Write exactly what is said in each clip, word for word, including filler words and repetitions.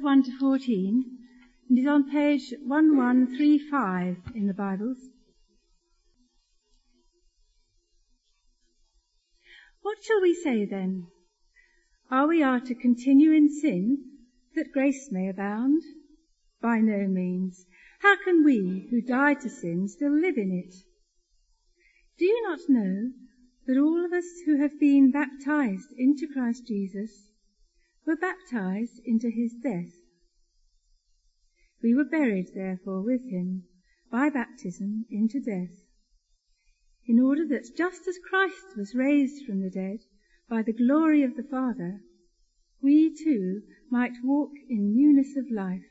one to fourteen, and is on page eleven thirty-five in the Bibles. What shall we say then? Are we are to continue in sin, that grace may abound? By no means. How can we, who died to sin, still live in it? Do you not know that all of us who have been baptized into Christ Jesus were baptized into his death? We were buried, therefore, with him by baptism into death, in order that just as Christ was raised from the dead by the glory of the Father, we too might walk in newness of life.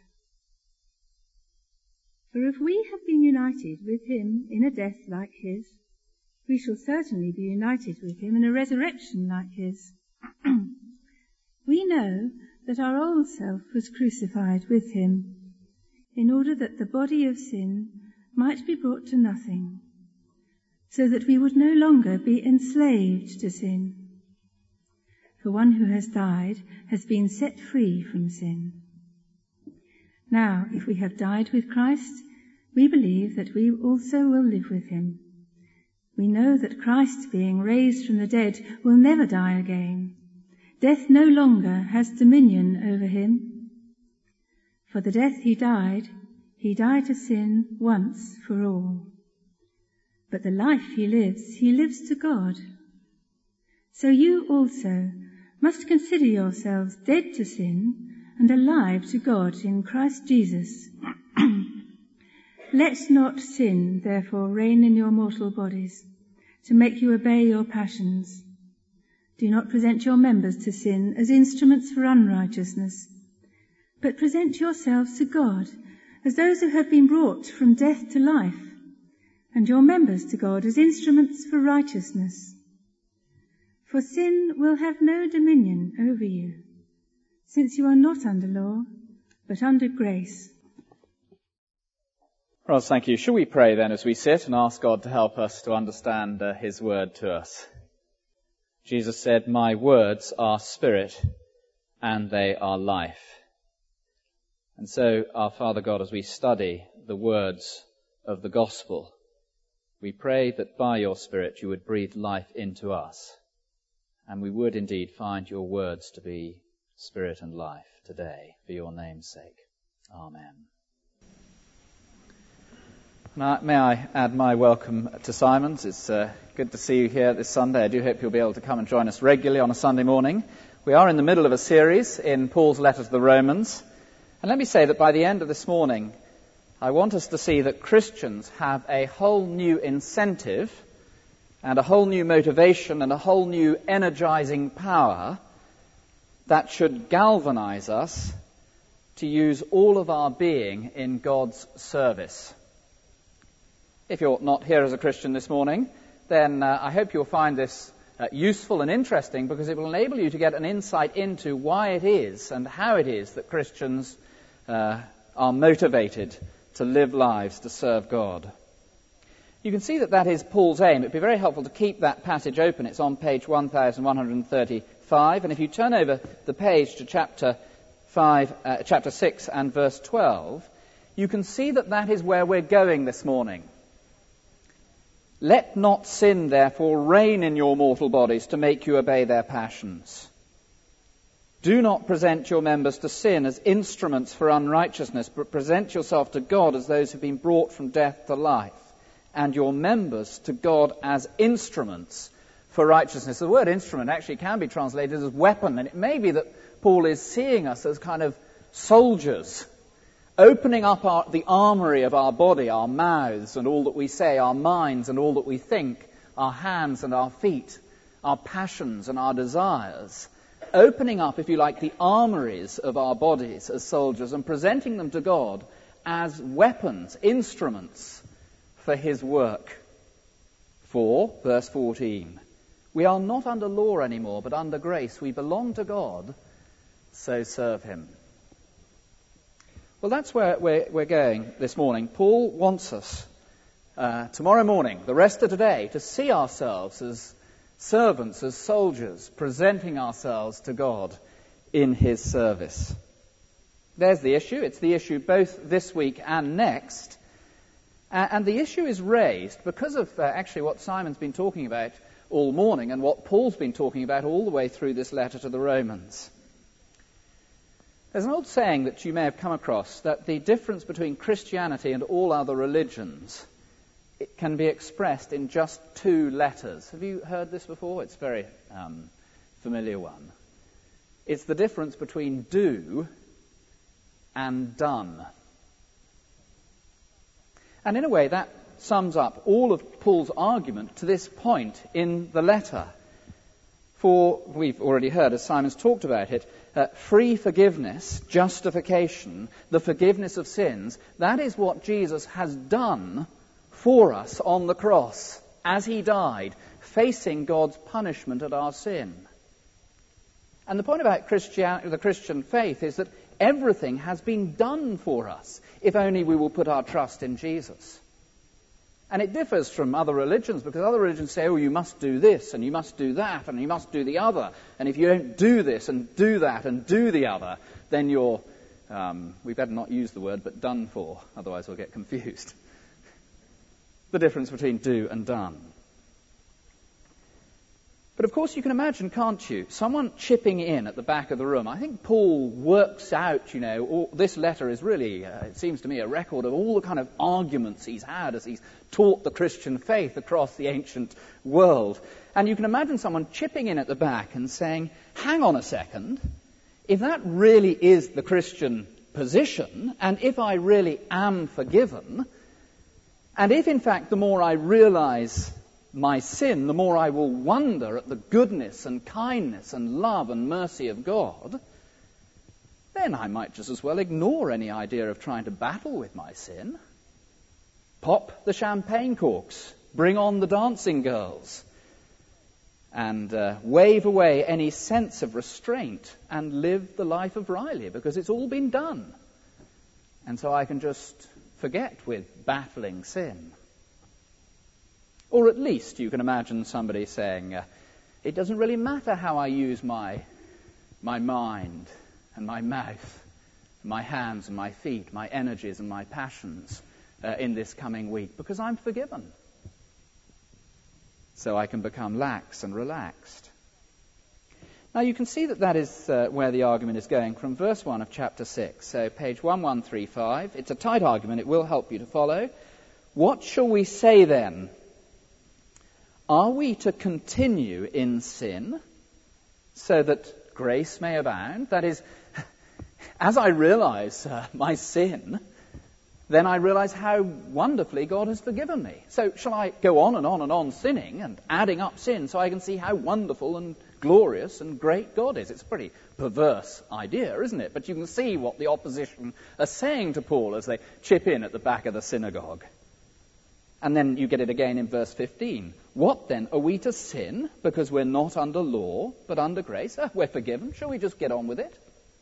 For if we have been united with him in a death like his, we shall certainly be united with him in a resurrection like his. We know that our old self was crucified with him, in order that the body of sin might be brought to nothing, so that we would no longer be enslaved to sin. For one who has died has been set free from sin. Now, if we have died with Christ, we believe that we also will live with him. We know that Christ, being raised from the dead, will never die again. Death no longer has dominion over him. For the death he died, he died to sin once for all. But the life he lives, he lives to God. So you also must consider yourselves dead to sin and alive to God in Christ Jesus. Let not sin, therefore, reign in your mortal bodies, to make you obey your passions. Do not present your members to sin as instruments for unrighteousness, but present yourselves to God as those who have been brought from death to life, and your members to God as instruments for righteousness. For sin will have no dominion over you, since you are not under law, but under grace. Ross, thank you. Shall we pray then as we sit and ask God to help us to understand uh, his word to us? Jesus said, "My words are spirit and they are life." And so, our Father God, as we study the words of the gospel, we pray that by your Spirit you would breathe life into us, and we would indeed find your words to be spirit and life today, for your name's sake. Amen. Now, may I add my welcome to Simon's. It's uh, good to see you here this Sunday. I do hope you'll be able to come and join us regularly on a Sunday morning. We are in the middle of a series in Paul's letter to the Romans. And let me say that by the end of this morning, I want us to see that Christians have a whole new incentive and a whole new motivation and a whole new energizing power that should galvanize us to use all of our being in God's service. If you're not here as a Christian this morning, then uh, I hope you'll find this uh, useful and interesting, because it will enable you to get an insight into why it is and how it is that Christians uh, are motivated to live lives to serve God. You can see that that is Paul's aim. It'd be very helpful to keep that passage open. It's on page eleven thirty-five, and if you turn over the page to chapter five, uh, chapter six and verse twelve, you can see that that is where we're going this morning. Let not sin, therefore, reign in your mortal bodies to make you obey their passions. Do not present your members to sin as instruments for unrighteousness, but present yourself to God as those who have been brought from death to life, and your members to God as instruments for righteousness. The word instrument actually can be translated as weapon, and it may be that Paul is seeing us as kind of soldiers, opening up our, the armory of our body, our mouths and all that we say, our minds and all that we think, our hands and our feet, our passions and our desires, opening up, if you like, the armories of our bodies as soldiers and presenting them to God as weapons, instruments for his work. For, verse fourteen, we are not under law anymore, but under grace. We belong to God, so serve him. Well, that's where we're, we're going this morning. Paul wants us uh, tomorrow morning, the rest of today, to see ourselves as servants, as soldiers, presenting ourselves to God in his service. There's the issue. It's the issue both this week and next. Uh, and the issue is raised because of uh, actually what Simon's been talking about all morning and what Paul's been talking about all the way through this letter to the Romans. There's an old saying that you may have come across that the difference between Christianity and all other religions, it can be expressed in just two letters. Have you heard this before? It's a very um, familiar one. It's the difference between do and done. And in a way, that sums up all of Paul's argument to this point in the letter. For, we've already heard, as Simon's talked about it, uh, free forgiveness, justification, the forgiveness of sins, that is what Jesus has done for us on the cross as he died, facing God's punishment at our sin. And the point about Christian, the Christian faith is that everything has been done for us, if only we will put our trust in Jesus. And it differs from other religions, because other religions say, oh, you must do this, and you must do that, and you must do the other. And if you don't do this, and do that, and do the other, then you're, um, we better not use the word, but done for, otherwise we'll get confused. The difference between do and done. But of course you can imagine, can't you, someone chipping in at the back of the room. I think Paul works out, you know, all, this letter is really, uh, it seems to me, a record of all the kind of arguments he's had as he's taught the Christian faith across the ancient world. And you can imagine someone chipping in at the back and saying, hang on a second, if that really is the Christian position, and if I really am forgiven, and if in fact the more I realize my sin, the more I will wonder at the goodness and kindness and love and mercy of God, then I might just as well ignore any idea of trying to battle with my sin. Pop the champagne corks, bring on the dancing girls, and uh, wave away any sense of restraint and live the life of Riley, because it's all been done. And so I can just forget with battling sin. Or at least you can imagine somebody saying, uh, it doesn't really matter how I use my, my mind and my mouth, my hands and my feet, my energies and my passions uh, in this coming week, because I'm forgiven. So I can become lax and relaxed. Now you can see that that is uh, where the argument is going from verse one of chapter six. So page eleven thirty-five. It's a tight argument. It will help you to follow. What shall we say then? Are we to continue in sin so that grace may abound? That is, as I realize uh, my sin, then I realize how wonderfully God has forgiven me. So shall I go on and on and on sinning and adding up sin so I can see how wonderful and glorious and great God is? It's a pretty perverse idea, isn't it? But you can see what the opposition are saying to Paul as they chip in at the back of the synagogue. And then you get it again in verse fifteen. What then? Are we to sin because we're not under law, but under grace? Ah, we're forgiven. Shall we just get on with it?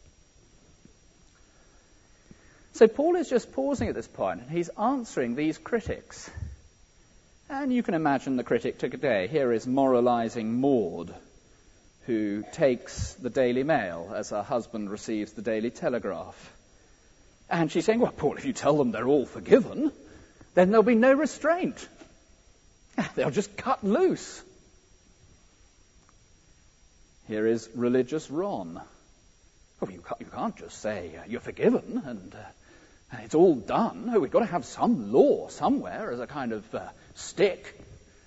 So Paul is just pausing at this point, and he's answering these critics. And you can imagine the critic today. Here is moralizing Maud, who takes the Daily Mail as her husband receives the Daily Telegraph. And she's saying, well, Paul, if you tell them they're all forgiven, then there'll be no restraint. They'll just cut loose. Here is religious Ron. Oh, you can't, you can't just say uh, you're forgiven and, uh, and it's all done. No, we've got to have some law somewhere as a kind of uh, stick.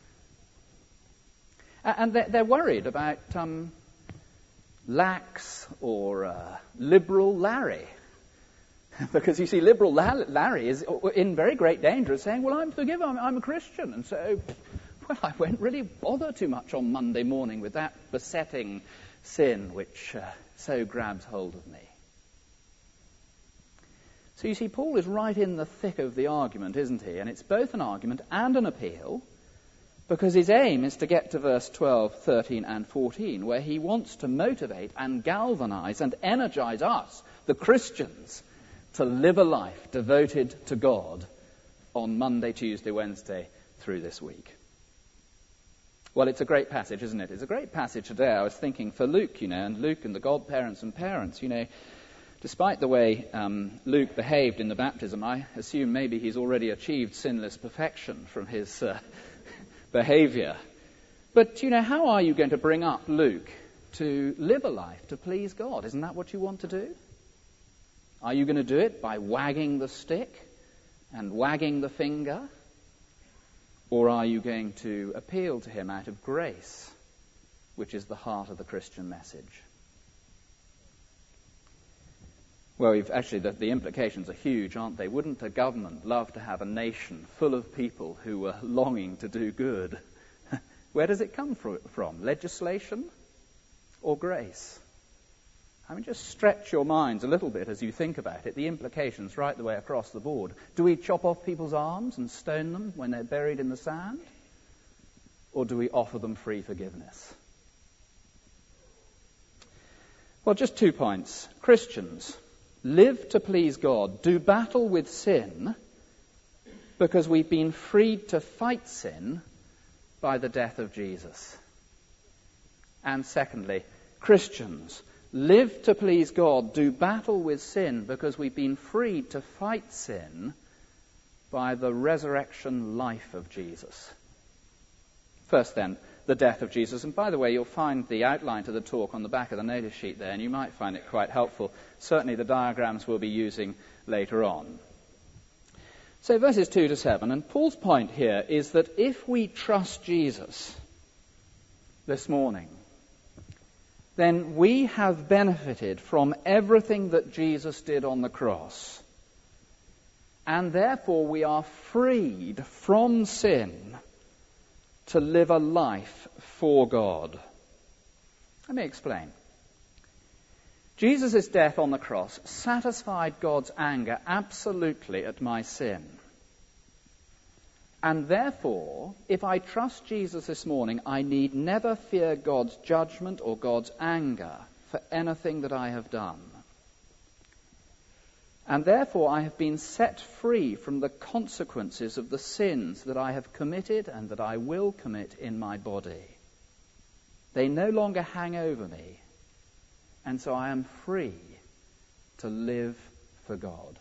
And they're, they're worried about um, lax or uh, liberal Larry. Because, you see, liberal Larry is in very great danger of saying, well, I'm forgiven, I'm, I'm a Christian. And so, well, I won't really bother too much on Monday morning with that besetting sin which uh, so grabs hold of me. So, you see, Paul is right in the thick of the argument, isn't he? And it's both an argument and an appeal, because his aim is to get to verse twelve, thirteen, and fourteen, where he wants to motivate and galvanize and energize us, the Christians, to live a life devoted to God on Monday, Tuesday, Wednesday through this week. Well, it's a great passage, isn't it? It's a great passage today. I was thinking for Luke, you know, and Luke and the godparents and parents, you know, Despite the way um, Luke behaved in the baptism, I assume maybe he's already achieved sinless perfection from his uh, behavior. But, you know, how are you going to bring up Luke to live a life to please God? Isn't that what you want to do? Are you going to do it by wagging the stick and wagging the finger? Or are you going to appeal to him out of grace, which is the heart of the Christian message? Well, we've actually, the, the implications are huge, aren't they? Wouldn't a government love to have a nation full of people who were longing to do good? Where does it come from? Legislation or grace? I mean, just stretch your minds a little bit as you think about it. The implications right the way across the board. Do we chop off people's arms and stone them when they're buried in the sand? Or do we offer them free forgiveness? Well, just two points. Christians, live to please God. Do battle with sin because we've been freed to fight sin by the death of Jesus. And secondly, Christians, live to please God. Do battle with sin because we've been freed to fight sin by the resurrection life of Jesus. First then, the death of Jesus. And by the way, you'll find the outline to the talk on the back of the notice sheet there, and you might find it quite helpful. Certainly the diagrams we'll be using later on. So verses two to seven, and Paul's point here is that if we trust Jesus this morning, then we have benefited from everything that Jesus did on the cross. And therefore we are freed from sin to live a life for God. Let me explain. Jesus' death on the cross satisfied God's anger absolutely at my sin. And therefore, if I trust Jesus this morning, I need never fear God's judgment or God's anger for anything that I have done. And therefore, I have been set free from the consequences of the sins that I have committed and that I will commit in my body. They no longer hang over me, and so I am free to live for God.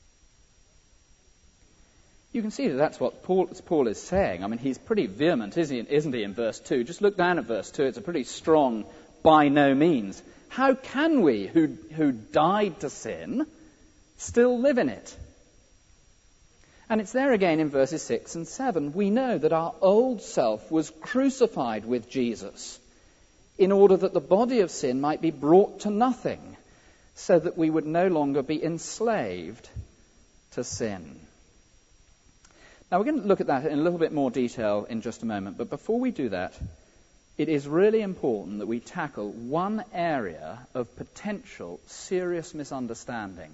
You can see that that's what Paul, Paul is saying. I mean, he's pretty vehement, isn't he, isn't he, in verse two? Just look down at verse two. It's a pretty strong by no means. How can we, who, who died to sin, still live in it? And it's there again in verses six and seven. We know that our old self was crucified with Jesus in order that the body of sin might be brought to nothing, so that we would no longer be enslaved to sin. Now, we're going to look at that in a little bit more detail in just a moment, but before we do that, it is really important that we tackle one area of potential serious misunderstanding.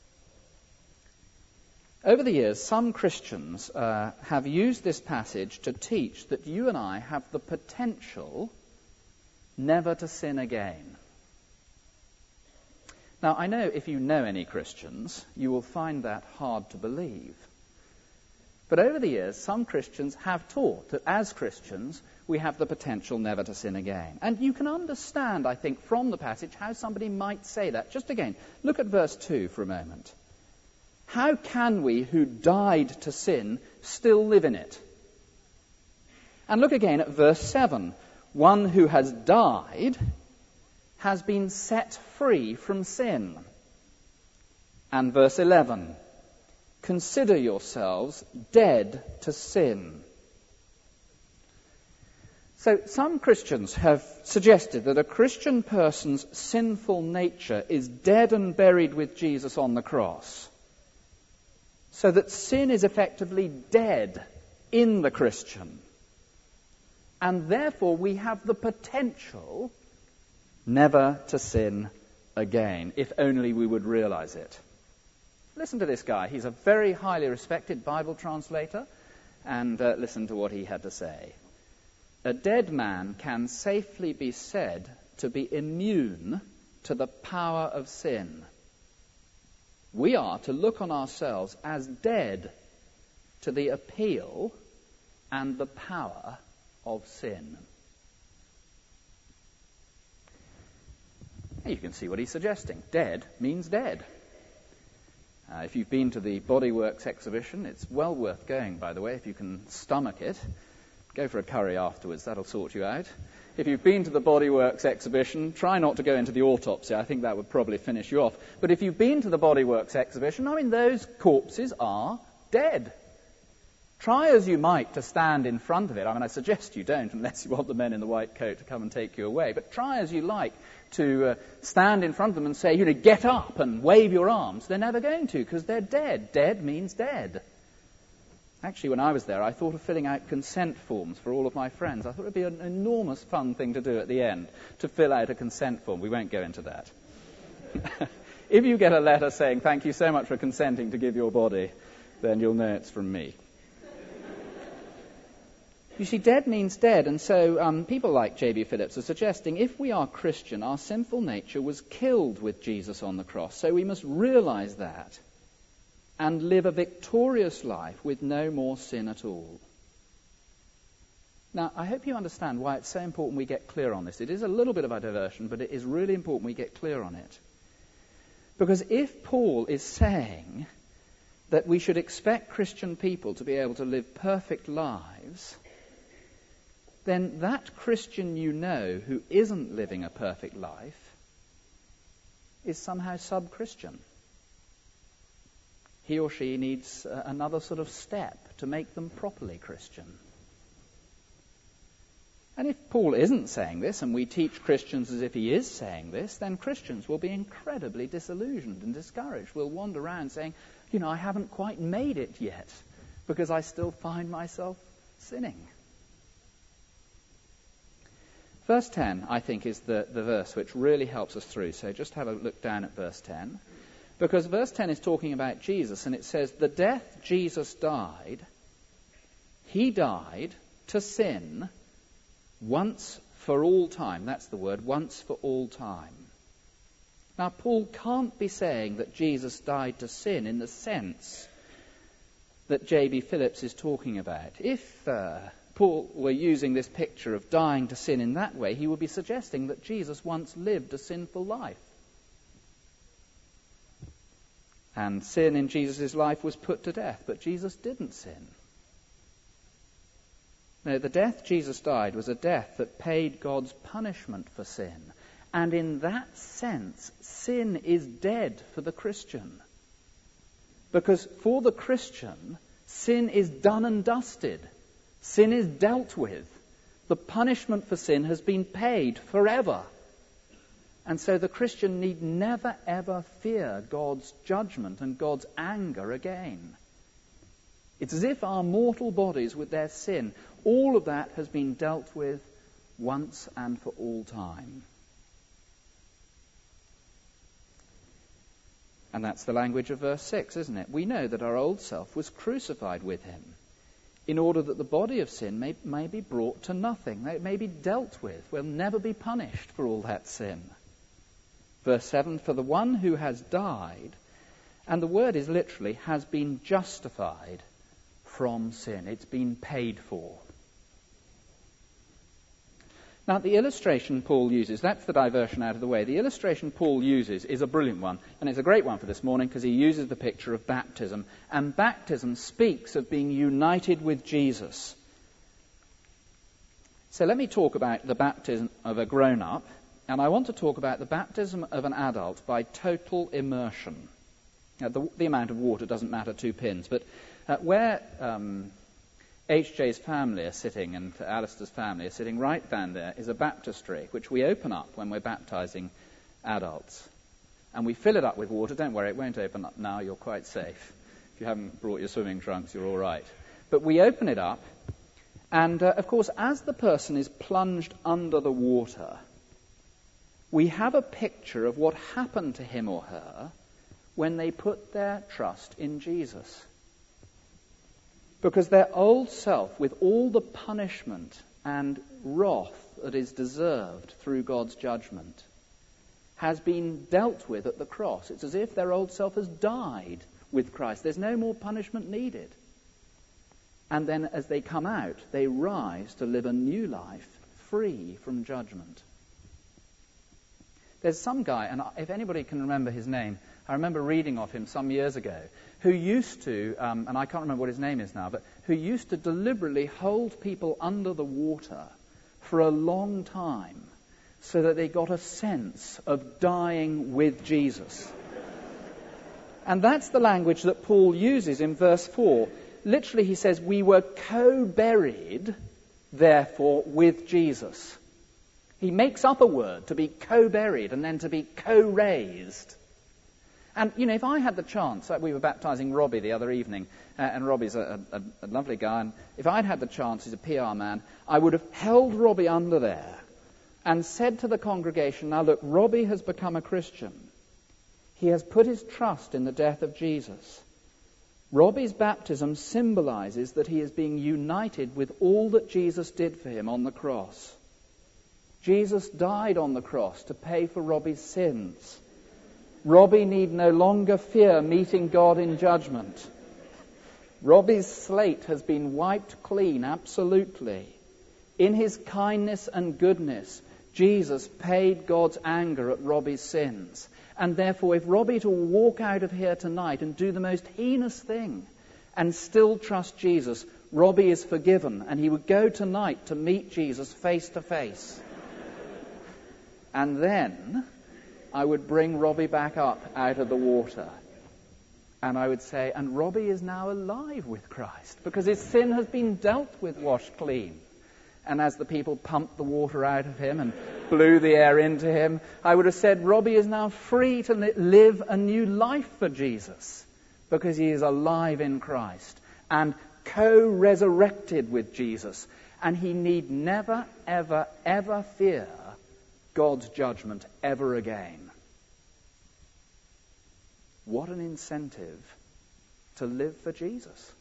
Over the years, some Christians uh, have used this passage to teach that you and I have the potential never to sin again. Now, I know if you know any Christians, you will find that hard to believe. But over the years, some Christians have taught that as Christians, we have the potential never to sin again. And you can understand, I think, from the passage how somebody might say that. Just again, look at verse two for a moment. How can we, who died to sin, still live in it? And look again at verse seven. One who has died has been set free from sin. And verse eleven. Consider yourselves dead to sin. So some Christians have suggested that a Christian person's sinful nature is dead and buried with Jesus on the cross, so that sin is effectively dead in the Christian. And therefore we have the potential never to sin again, if only we would realize it. Listen to this guy. He's a very highly respected Bible translator, and uh, listen to what he had to say. A dead man can safely be said to be immune to the power of sin. We are to look on ourselves as dead to the appeal and the power of sin. You can see what he's suggesting. Dead means dead. Uh, if you've been to the Bodyworks exhibition, it's well worth going, by the way, if you can stomach it. Go for a curry afterwards, that'll sort you out. If you've been to the Bodyworks exhibition, try not to go into the autopsy. I think that would probably finish you off. But if you've been to the Bodyworks exhibition, I mean, those corpses are dead. Try as you might to stand in front of it. I mean, I suggest you don't unless you want the men in the white coat to come and take you away. But try as you like to uh, stand in front of them and say, you know, get up and wave your arms. They're never going to because they're dead. Dead means dead. Actually, when I was there, I thought of filling out consent forms for all of my friends. I thought it would be an enormous fun thing to do at the end, to fill out a consent form. We won't go into that. If you get a letter saying, thank you so much for consenting to give your body, then you'll know it's from me. You see, dead means dead, and so um, people like J B Phillips are suggesting if we are Christian, our sinful nature was killed with Jesus on the cross, so we must realize that and live a victorious life with no more sin at all. Now, I hope you understand why it's so important we get clear on this. It is a little bit of a diversion, but it is really important we get clear on it. Because if Paul is saying that we should expect Christian people to be able to live perfect lives, then that Christian you know who isn't living a perfect life is somehow sub-Christian. He or she needs uh, another sort of step to make them properly Christian. And if Paul isn't saying this, and we teach Christians as if he is saying this, then Christians will be incredibly disillusioned and discouraged. We'll wander around saying, you know, I haven't quite made it yet, because I still find myself sinning. Verse ten, I think, is the, the verse which really helps us through. So just have a look down at verse ten. Because verse ten is talking about Jesus, and it says, the death Jesus died, he died to sin once for all time. That's the word, once for all time. Now, Paul can't be saying that Jesus died to sin in the sense that J B Phillips is talking about. If uh, Paul were using this picture of dying to sin in that way, he would be suggesting that Jesus once lived a sinful life. And sin in Jesus' life was put to death, but Jesus didn't sin. No, the death Jesus died was a death that paid God's punishment for sin. And in that sense, sin is dead for the Christian. Because for the Christian, sin is done and dusted. Sin is dealt with. The punishment for sin has been paid forever. And so the Christian need never, ever fear God's judgment and God's anger again. It's as if our mortal bodies with their sin, all of that has been dealt with once and for all time. And that's the language of verse six, isn't it? We know that our old self was crucified with him in order that the body of sin may, may be brought to nothing. It may be dealt with. We'll never be punished for all that sin. Verse seven, for the one who has died, and the word is literally, has been justified from sin. It's been paid for. Now, the illustration Paul uses, that's the diversion out of the way. The illustration Paul uses is a brilliant one, and it's a great one for this morning because he uses the picture of baptism. And baptism speaks of being united with Jesus. So let me talk about the baptism of a grown-up, and I want to talk about the baptism of an adult by total immersion. Now, the, the amount of water doesn't matter two pins, but uh, where um, H J's family are sitting and Alistair's family are sitting, right down there is a baptistry, which we open up when we're baptizing adults. And we fill it up with water. Don't worry, it won't open up now. You're quite safe. If you haven't brought your swimming trunks, you're all right. But we open it up, and uh, of course, as the person is plunged under the water, we have a picture of what happened to him or her when they put their trust in Jesus. Because their old self, with all the punishment and wrath that is deserved through God's judgment, has been dealt with at the cross. It's as if their old self has died with Christ. There's no more punishment needed. And then as they come out, they rise to live a new life free from judgment. There's some guy, and if anybody can remember his name, I remember reading of him some years ago, who used to, um, and I can't remember what his name is now, but who used to deliberately hold people under the water for a long time so that they got a sense of dying with Jesus. And that's the language that Paul uses in verse four. Literally, he says, we were co-buried, therefore, with Jesus. He makes up a word to be co-buried and then to be co-raised. And, you know, if I had the chance, like we were baptizing Robbie the other evening, uh, and Robbie's a, a, a lovely guy, and if I'd had the chance, he's a P R man, I would have held Robbie under there and said to the congregation, now look, Robbie has become a Christian. He has put his trust in the death of Jesus. Robbie's baptism symbolizes that he is being united with all that Jesus did for him on the cross. Jesus died on the cross to pay for Robbie's sins. Robbie need no longer fear meeting God in judgment. Robbie's slate has been wiped clean, absolutely. In his kindness and goodness, Jesus paid God's anger at Robbie's sins. And therefore, if Robbie to walk out of here tonight and do the most heinous thing and still trust Jesus, Robbie is forgiven, and he would go tonight to meet Jesus face to face. And then I would bring Robbie back up out of the water. And I would say, and Robbie is now alive with Christ because his sin has been dealt with, washed clean. And as the people pumped the water out of him and blew the air into him, I would have said, Robbie is now free to li- live a new life for Jesus because he is alive in Christ and co-resurrected with Jesus. And he need never, ever, ever fear God's judgment ever again. What an incentive to live for Jesus.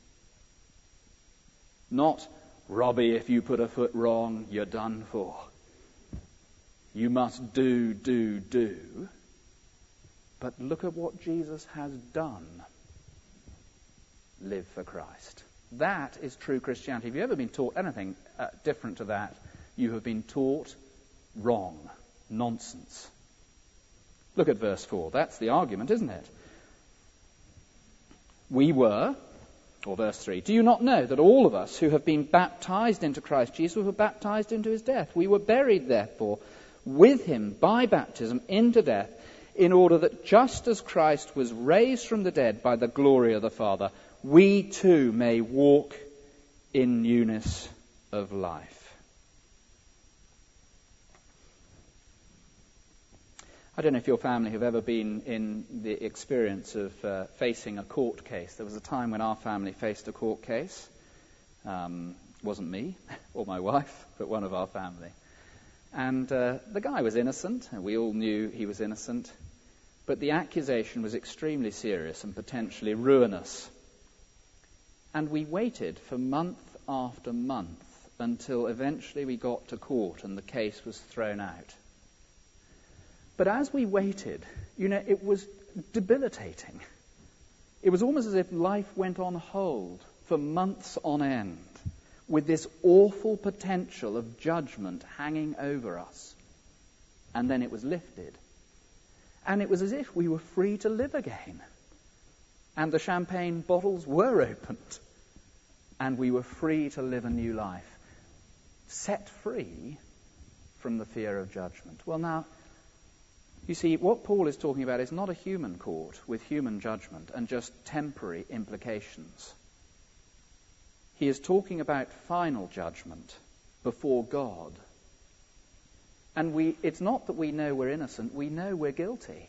Not, Robbie, if you put a foot wrong, you're done for. You must do, do, do. But look at what Jesus has done. Live for Christ. That is true Christianity. If you've ever been taught anything uh, different to that, you have been taught wrong. Nonsense. Look at verse four. That's the argument, isn't it? We were, or verse three, do you not know that all of us who have been baptized into Christ Jesus were baptized into his death? We were buried, therefore, with him by baptism into death, in order that just as Christ was raised from the dead by the glory of the Father, we too may walk in newness of life. I don't know if your family have ever been in the experience of uh, facing a court case. There was a time when our family faced a court case. Um, it wasn't me or my wife, but one of our family. And uh, the guy was innocent, and we all knew he was innocent. But the accusation was extremely serious and potentially ruinous. And we waited for month after month until eventually we got to court and the case was thrown out. But as we waited, you know, it was debilitating. It was almost as if life went on hold for months on end with this awful potential of judgment hanging over us. And then it was lifted. And it was as if we were free to live again. And the champagne bottles were opened. And we were free to live a new life. Set free from the fear of judgment. Well, now, you see, what Paul is talking about is not a human court with human judgment and just temporary implications. He is talking about final judgment before God. And we, it's not that we know we're innocent, we know we're guilty.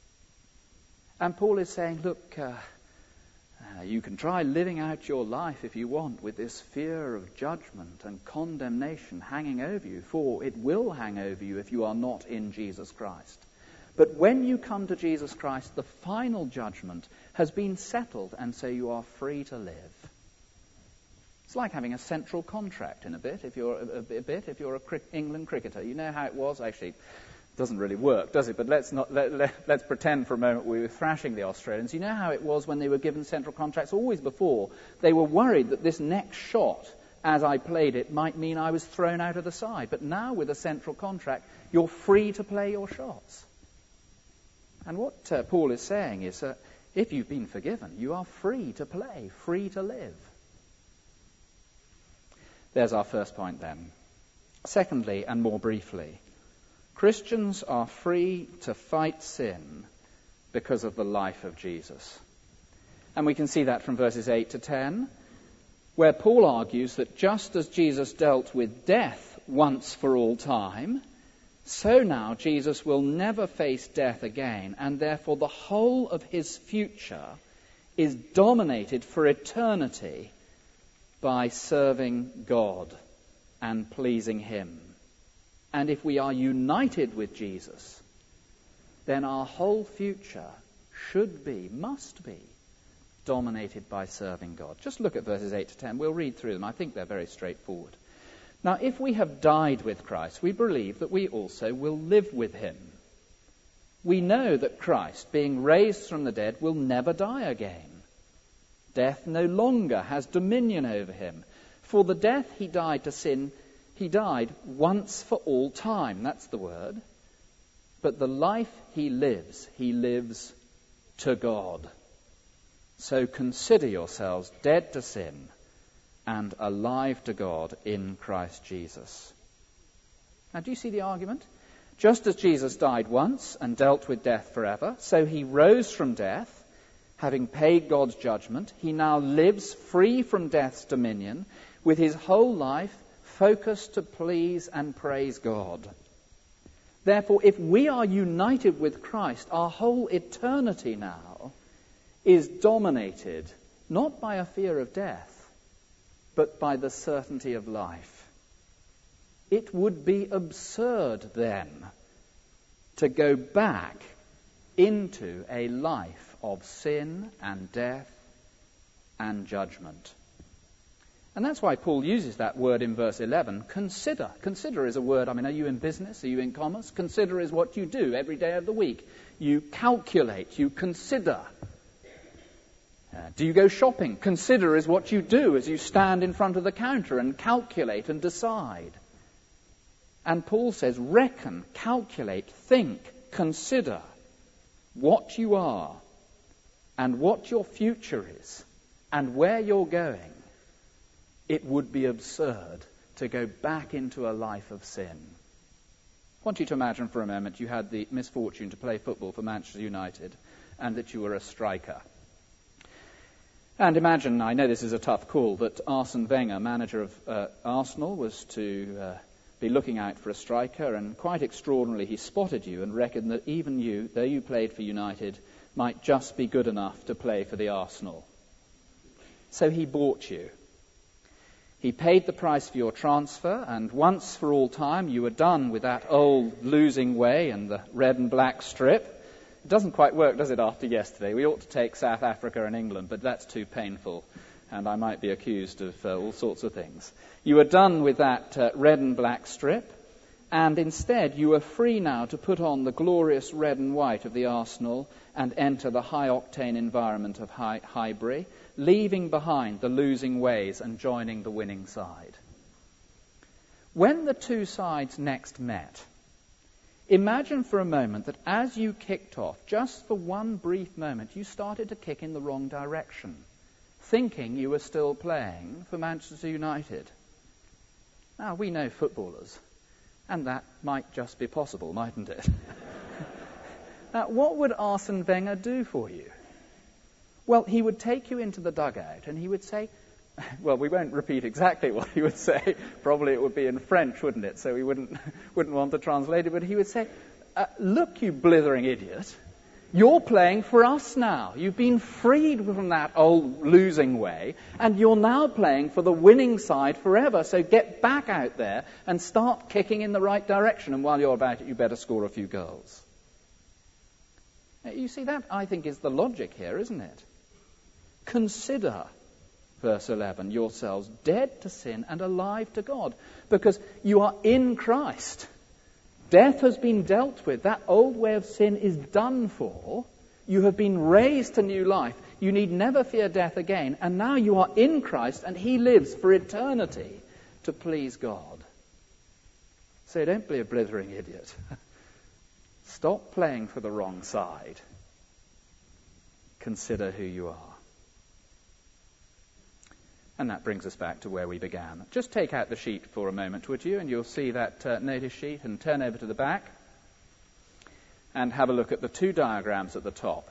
And Paul is saying, look, uh, uh, you can try living out your life if you want with this fear of judgment and condemnation hanging over you, for it will hang over you if you are not in Jesus Christ. But when you come to Jesus Christ, the final judgment has been settled, and so you are free to live. It's like having a central contract in a bit, if you're a, a bit, if you're a cri- England cricketer. You know how it was? Actually, it doesn't really work, does it? But let's not let, let, let's pretend for a moment we were thrashing the Australians. You know how it was when they were given central contracts? Always before, they were worried that this next shot, as I played it, might mean I was thrown out of the side. But now with a central contract, you're free to play your shots. And what uh, Paul is saying is that if you've been forgiven, you are free to play, free to live. There's our first point then. Secondly, and more briefly, Christians are free to fight sin because of the life of Jesus. And we can see that from verses eight to ten, where Paul argues that just as Jesus dealt with death once for all time, so now Jesus will never face death again, and therefore the whole of his future is dominated for eternity by serving God and pleasing him. And if we are united with Jesus, then our whole future should be, must be, dominated by serving God. Just look at verses eight to ten. We'll read through them. I think they're very straightforward. Now, if we have died with Christ, we believe that we also will live with him. We know that Christ, being raised from the dead, will never die again. Death no longer has dominion over him. For the death he died to sin, he died once for all time. That's the word. But the life he lives, he lives to God. So consider yourselves dead to sin and alive to God in Christ Jesus. Now, do you see the argument? Just as Jesus died once and dealt with death forever, so he rose from death, having paid God's judgment. He now lives free from death's dominion, with his whole life focused to please and praise God. Therefore, if we are united with Christ, our whole eternity now is dominated not by a fear of death, but by the certainty of life. It would be absurd then to go back into a life of sin and death and judgment. And that's why Paul uses that word in verse eleven, consider. Consider is a word, I mean, are you in business? Are you in commerce? Consider is what you do every day of the week. You calculate, you consider. Uh, do you go shopping? Consider is what you do as you stand in front of the counter and calculate and decide. And Paul says, reckon, calculate, think, consider what you are and what your future is and where you're going. It would be absurd to go back into a life of sin. I want you to imagine for a moment you had the misfortune to play football for Manchester United and that you were a striker. And imagine, I know this is a tough call, that Arsene Wenger, manager of uh, Arsenal, was to uh, be looking out for a striker, and quite extraordinarily he spotted you and reckoned that even you, though you played for United, might just be good enough to play for the Arsenal. So he bought you. He paid the price for your transfer, and once for all time you were done with that old losing way and the red and black strip. It doesn't quite work, does it, after yesterday? We ought to take South Africa and England, but that's too painful, and I might be accused of uh, all sorts of things. You are done with that uh, red and black strip, and instead you are free now to put on the glorious red and white of the Arsenal and enter the high-octane environment of High- Highbury, leaving behind the losing ways and joining the winning side. When the two sides next met, imagine for a moment that as you kicked off, just for one brief moment, you started to kick in the wrong direction, thinking you were still playing for Manchester United. Now, we know footballers, and that might just be possible, mightn't it? Now, what would Arsene Wenger do for you? Well, he would take you into the dugout and he would say, well, we won't repeat exactly what he would say. Probably it would be in French, wouldn't it? So we wouldn't wouldn't want to translate it. But he would say, uh, look, you blithering idiot, you're playing for us now. You've been freed from that old losing way, and you're now playing for the winning side forever. So get back out there and start kicking in the right direction. And while you're about it, you better score a few goals. Now, you see, that, I think, is the logic here, isn't it? Consider, verse eleven, yourselves dead to sin and alive to God, because you are in Christ. Death has been dealt with. That old way of sin is done for. You have been raised to new life. You need never fear death again. And now you are in Christ, and he lives for eternity to please God. So don't be a blithering idiot. Stop playing for the wrong side. Consider who you are. And that brings us back to where we began. Just take out the sheet for a moment, would you? And you'll see that uh, notice sheet, and turn over to the back and have a look at the two diagrams at the top.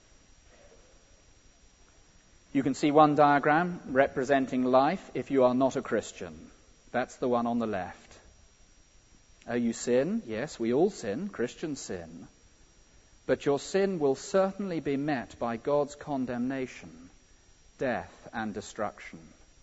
You can see one diagram representing life if you are not a Christian. That's the one on the left. Oh, you sin? Yes, we all sin. Christians sin. But your sin will certainly be met by God's condemnation, death and destruction.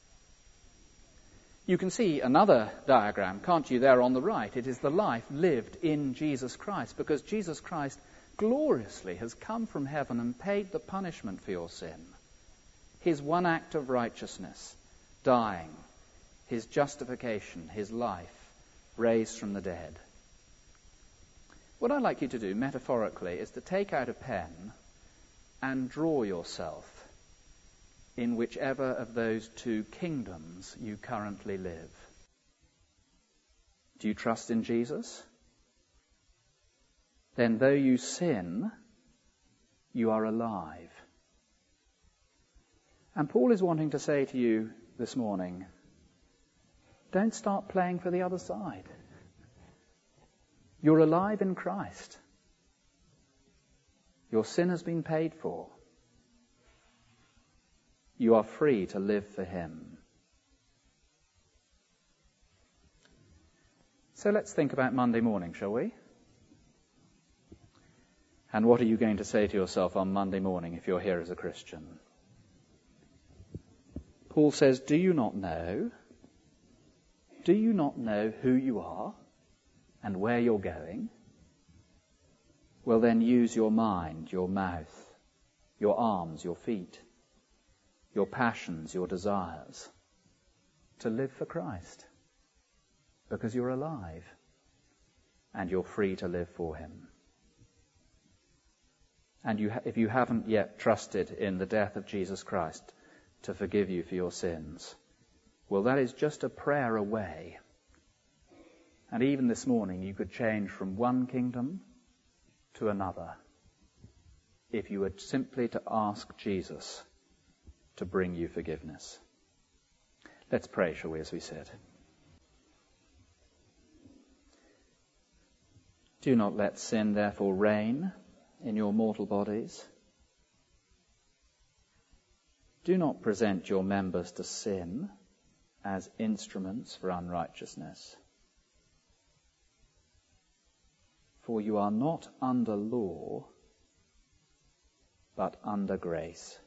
You can see another diagram, can't you, there on the right? It is the life lived in Jesus Christ, because Jesus Christ gloriously has come from heaven and paid the punishment for your sin. His one act of righteousness, dying, his justification, his life, raised from the dead. What I'd like you to do, metaphorically, is to take out a pen and draw yourself in whichever of those two kingdoms you currently live. Do you trust in Jesus? Then though you sin, you are alive. And Paul is wanting to say to you this morning, don't start playing for the other side. You're alive in Christ. Your sin has been paid for. You are free to live for him. So let's think about Monday morning, shall we? And what are you going to say to yourself on Monday morning if you're here as a Christian? Paul says, do you not know? Do you not know who you are and where you're going? Well, then use your mind, your mouth, your arms, your feet, your passions, your desires, to live for Christ, because you're alive and you're free to live for him. And you ha- if you haven't yet trusted in the death of Jesus Christ to forgive you for your sins, well, that is just a prayer away. And even this morning you could change from one kingdom to another if you were simply to ask Jesus to bring you forgiveness. Let's pray, shall we, as we sit. Do not let sin, therefore, reign in your mortal bodies. Do not present your members to sin as instruments for unrighteousness. For you are not under law, but under grace.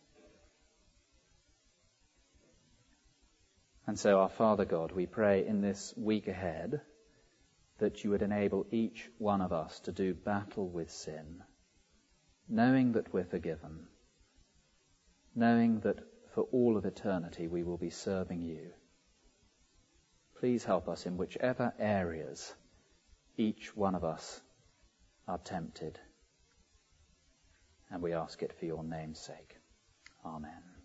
And so, our Father God, we pray in this week ahead that you would enable each one of us to do battle with sin, knowing that we're forgiven, knowing that for all of eternity we will be serving you. Please help us in whichever areas each one of us are tempted. And we ask it for your name's sake. Amen.